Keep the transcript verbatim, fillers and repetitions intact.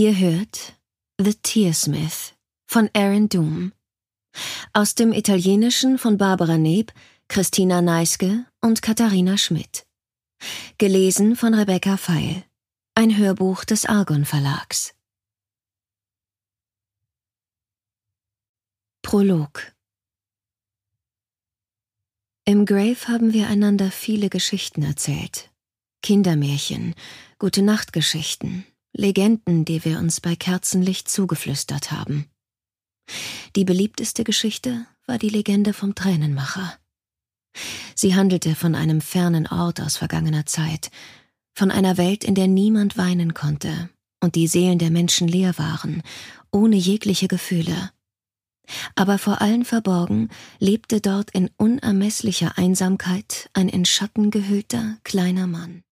Ihr hört The Tearsmith von Aaron Doom. Aus dem Italienischen von Barbara Neb, Christina Neiske und Katharina Schmidt. Gelesen von Rebecca Feil. Ein Hörbuch des Argon Verlags. Prolog. Im Grave haben wir einander viele Geschichten erzählt. Kindermärchen, Gute-Nacht-Geschichten, Legenden, die wir uns bei Kerzenlicht zugeflüstert haben. Die beliebteste Geschichte war die Legende vom Tränenmacher. Sie handelte von einem fernen Ort aus vergangener Zeit, von einer Welt, in der niemand weinen konnte und die Seelen der Menschen leer waren, ohne jegliche Gefühle. Aber vor allen verborgen lebte dort in unermesslicher Einsamkeit ein in Schatten gehüllter, kleiner Mann.